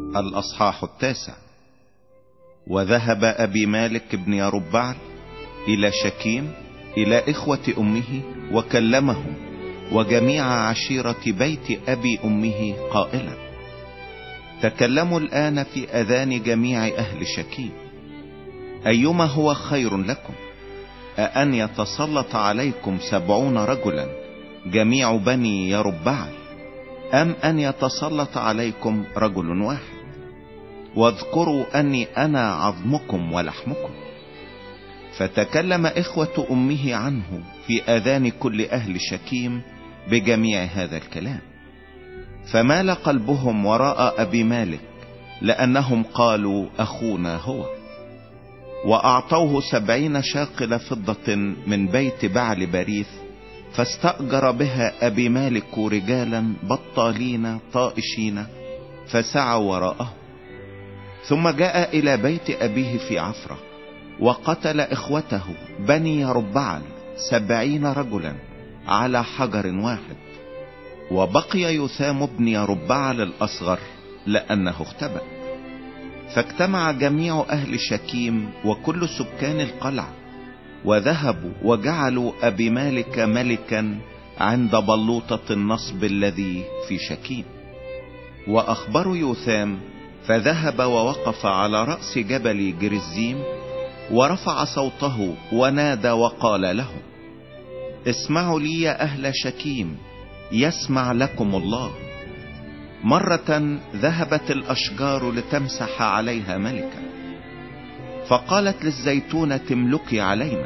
الأصحاح 9. وذهب أبي مالك بن يربعل إلى شكيم إلى إخوة أمه وكلمهم وجميع عشيرة بيت أبي أمه قائلا: تكلموا الآن في أذان جميع أهل شكيم، أيما هو خير لكم، أأن يتسلط عليكم 70 رجلا جميع بني يربعل، أم أن يتسلط عليكم رجل واحد؟ واذكروا أني أنا عظمكم ولحمكم. فتكلم إخوة أمه عنه في آذان كل أهل شكيم بجميع هذا الكلام، فمال قلبهم وراء أبي مالك لأنهم قالوا: أخونا هو. وأعطوه 70 شاقل فضة من بيت بعل بريث، فاستأجر بها أبي مالك رجالا بطالين طائشين فسعوا وراءه. ثم جاء إلى بيت أبيه في عفرة وقتل إخوته بني يربعل 70 رجلا على حجر واحد. وبقي يثام بن يربعل الأصغر لأنه اختبأ. فاجتمع جميع أهل شكيم وكل سكان القلعة، وذهبوا وجعلوا أبي مالك ملكا عند بلوطة النصب الذي في شكيم. وأخبروا يثام، فذهب ووقف على رأس جبل جرزيم ورفع صوته ونادى وقال لهم: اسمعوا لي يا أهل شكيم، يسمع لكم الله. مرة ذهبت الأشجار لتمسح عليها ملكا، فقالت للزيتونة: املكي علينا.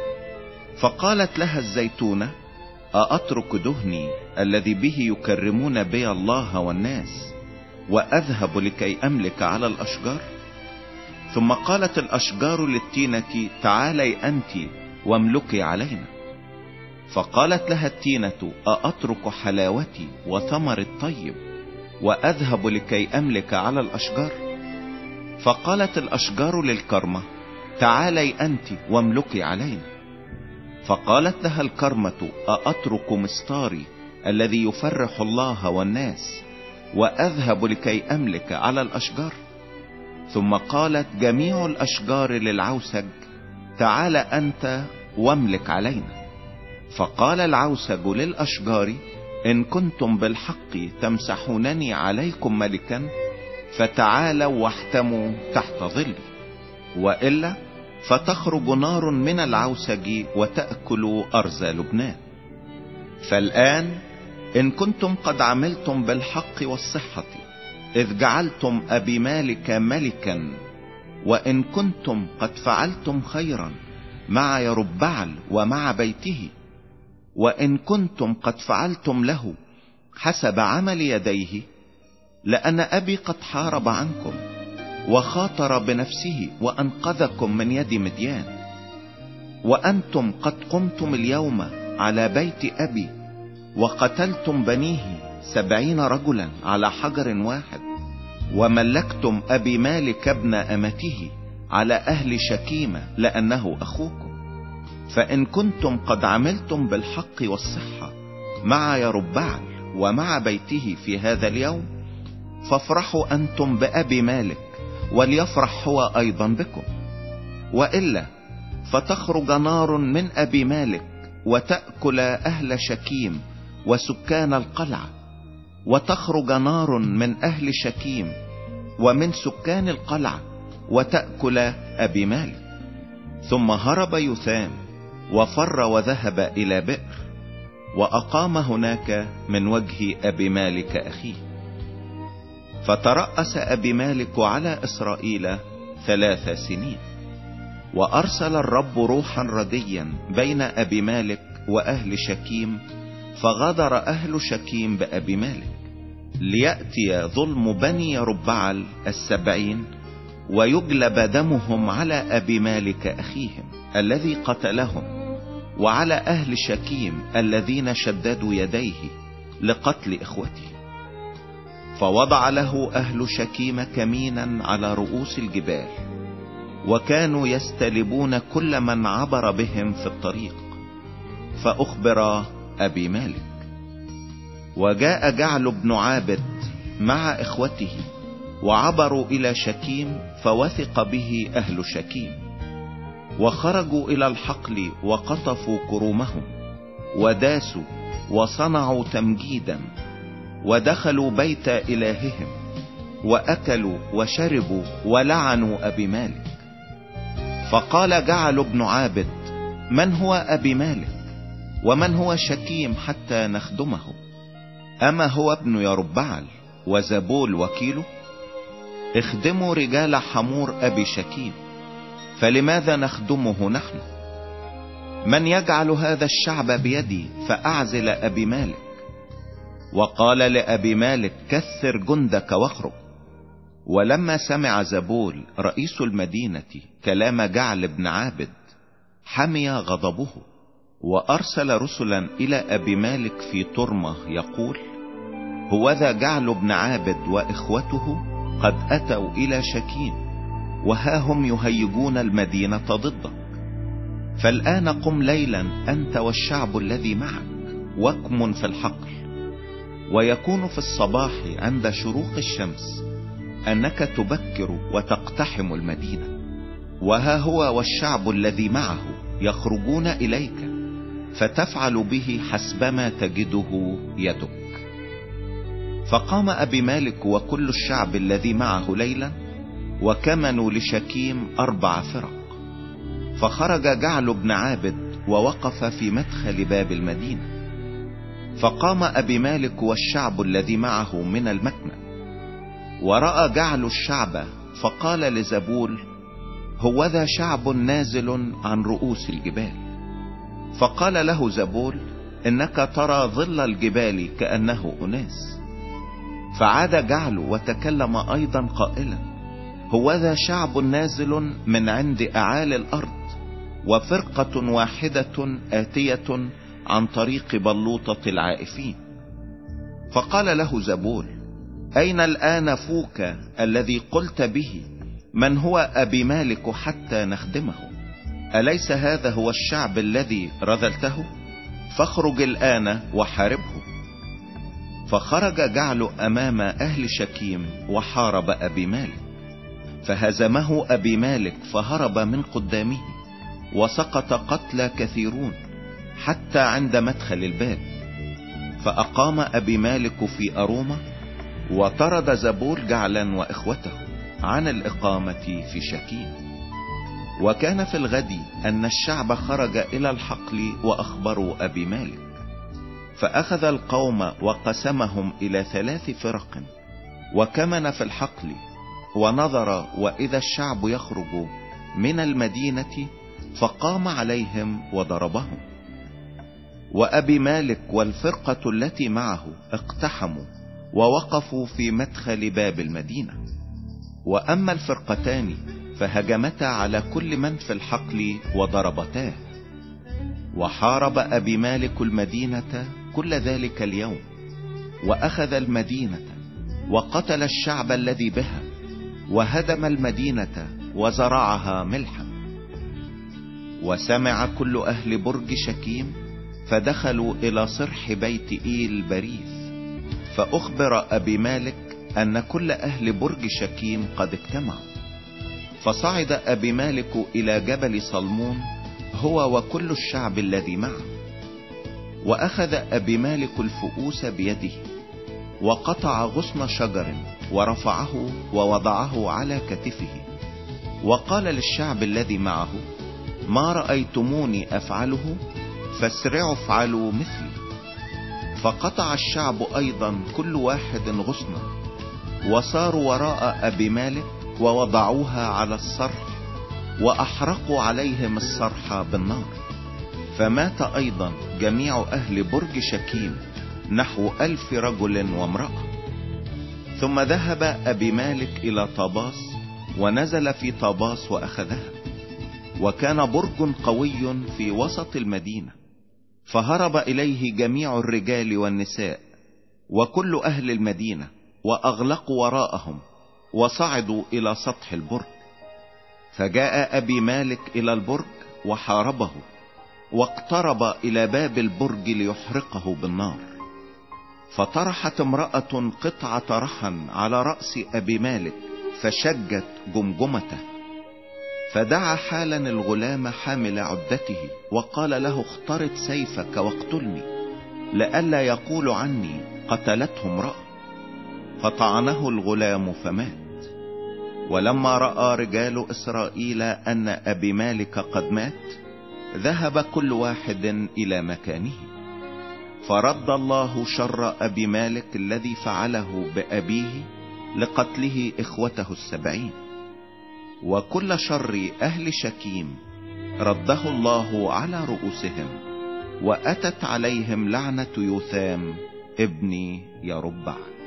فقالت لها الزيتونة: أأترك دهني الذي به يكرمون بي الله والناس وأذهب لكي أملك على الأشجار؟ ثم قالت الأشجار للتينة: تعالي أنت واملكي علينا. فقالت لها التينة: أأترك حلاوتي وثمر الطيب وأذهب لكي أملك على الأشجار؟ فقالت الأشجار للكرمة: تعالي أنت واملكي علينا. فقالت لها الكرمة: أأترك مستاري الذي يفرح الله والناس وأذهب لكي أملك على الأشجار؟ ثم قالت جميع الأشجار للعوسج: تعال أنت واملك علينا. فقال العوسج للأشجار: إن كنتم بالحق تمسحونني عليكم ملكا، فتعالوا واحتموا تحت ظلي، وإلا فتخرج نار من العوسج وتأكل أرز لبنان. فالآن إن كنتم قد عملتم بالحق والصحة إذ جعلتم أبي مالك ملكا، وإن كنتم قد فعلتم خيرا مع يربعل ومع بيته، وإن كنتم قد فعلتم له حسب عمل يديه، لأن أبي قد حارب عنكم وخاطر بنفسه وأنقذكم من يد مديان. وأنتم قد قمتم اليوم على بيت أبي وقتلتم بنيه 70 رجلا على حجر واحد، وملكتم أبي مالك ابن أمته على أهل شكيمة لأنه أخوكم. فإن كنتم قد عملتم بالحق والصحة مع يربعل ومع بيته في هذا اليوم، فافرحوا أنتم بأبي مالك وليفرح هو أيضا بكم. وإلا فتخرج نار من أبي مالك وتأكل أهل شكيم وسكان القلعة، وتخرج نار من أهل شكيم ومن سكان القلعة وتأكل أبي مالك. ثم هرب يثام وفر وذهب إلى بئر، وأقام هناك من وجه أبي مالك أخيه. فترأس أبي مالك على إسرائيل 3 سنين. وأرسل الرب روحا رديا بين أبي مالك وأهل شكيم، فغدر أهل شكيم بأبي مالك، ليأتي ظلم بني يربعل 70 ويجلب دمهم على أبي مالك أخيهم الذي قتلهم، وعلى أهل شكيم الذين شددوا يديه لقتل إخوته. فوضع له أهل شكيم كمينا على رؤوس الجبال، وكانوا يستلبون كل من عبر بهم في الطريق. فأخبر أبي مالك. وجاء جعل بن عابد مع إخوته وعبروا إلى شكيم، فوثق به أهل شكيم، وخرجوا إلى الحقل وقطفوا كرومهم وداسوا وصنعوا تمجيدا، ودخلوا بيت إلههم وأكلوا وشربوا ولعنوا أبيمالك. فقال جعل بن عابد: من هو أبيمالك ومن هو شكيم حتى نخدمه؟ أما هو ابن يربعل وزبول وكيله؟ اخدموا رجال حمور أبي شكيم، فلماذا نخدمه نحن؟ من يجعل هذا الشعب بيدي فأعزل أبيمالك؟ وقال لأبيمالك: كثر جندك واخرج. ولما سمع زبول رئيس المدينة كلام جعل بن عابد حمي غضبه، وأرسل رسلا إلى أبيمالك في طرمة يقول: هوذا جعل بن عابد وإخوته قد أتوا إلى شكيم، وها هم يهيجون المدينة ضدك. فالآن قم ليلا أنت والشعب الذي معك واكمن في الحقل، ويكون في الصباح عند شروق الشمس أنك تبكر وتقتحم المدينة، وها هو والشعب الذي معه يخرجون إليك، فتفعل به حسبما تجده يدك. فقام أبيمالك وكل الشعب الذي معه ليلا، وكمنوا لشكيم 4 فرق. فخرج جعل بن عابد ووقف في مدخل باب المدينة. فقام أبيمالك والشعب الذي معه من المكمن، ورأى جعل الشعب، فقال لزبول: هوذا شعب نازل عن رؤوس الجبال. فقال له زبول: إنك ترى ظل الجبال كأنه أناس. فعاد جعل وتكلم أيضا قائلا: هوذا شعب نازل من عند أعالي الأرض، وفرقة واحدة آتية عن طريق بلوطة العائفين. فقال له زبول: أين الآن فوك الذي قلت به من هو أبيمالك حتى نخدمه؟ أليس هذا هو الشعب الذي رذلته؟ فاخرج الآن وحاربه. فخرج جعل أمام أهل شكيم وحارب أبيمالك، فهزمه أبيمالك فهرب من قدامه، وسقط قتلى كثيرون حتى عند مدخل الباب. فأقام أبيمالك في أرومة، وطرد زبول جعلا وإخوته عن الإقامة في شكيم. وكان في الغد أن الشعب خرج إلى الحقل وأخبروا أبيمالك، فأخذ القوم وقسمهم إلى 3 فرق، وكمن في الحقل، ونظر وإذا الشعب يخرج من المدينة، فقام عليهم وضربهم. وأبيمالك والفرقة التي معه اقتحموا ووقفوا في مدخل باب المدينة. وأما الفرقتان فهجمتا على كل من في الحقل وضربتاه. وحارب أبيمالك المدينة كل ذلك اليوم، وأخذ المدينة وقتل الشعب الذي بها، وهدم المدينة وزرعها ملحا. وسمع كل أهل برج شكيم، فدخلوا إلى صرح بيت إيل بريث، فأخبر أبيمالك أن كل أهل برج شكيم قد اجتمعوا. فصعد أبيمالك إلى جبل صلمون هو وكل الشعب الذي معه. وأخذ أبيمالك الفؤوس بيده، وقطع غصن شجر ورفعه ووضعه على كتفه، وقال للشعب الذي معه: ما رأيتموني أفعله فاسرعوا افعلوا مثلي. فقطع الشعب أيضا كل واحد غصنا، وصاروا وراء أبيمالك ووضعوها على الصرح، وأحرقوا عليهم الصرح بالنار. فمات أيضا جميع أهل برج شكيم نحو 1000 رجل وامرأة. ثم ذهب أبيمالك إلى طاباس، ونزل في طاباس وأخذها. وكان برج قوي في وسط المدينة، فهرب إليه جميع الرجال والنساء وكل أهل المدينة، وأغلقوا وراءهم وصعدوا إلى سطح البرج. فجاء أبيمالك إلى البرج وحاربه، واقترب إلى باب البرج ليحرقه بالنار. فطرحت امرأة قطعة رهن على رأس أبي مالك فشجت جمجمته، فدعا حالا الغلام حامل عدته وقال له اخترت سيفك واقتلني لئلا يقول عني قتلته امرأة. فطعنه الغلام فمات. ولما رأى رجال إسرائيل أن أبي مالك قد مات ذهب كل واحد إلى مكانه، فرد الله شر أبي مالك الذي فعله بأبيه لقتله إخوته 70. وكل شر أهل شكيم رده الله على رؤوسهم، وأتت عليهم لعنة يوثام ابن يربعل.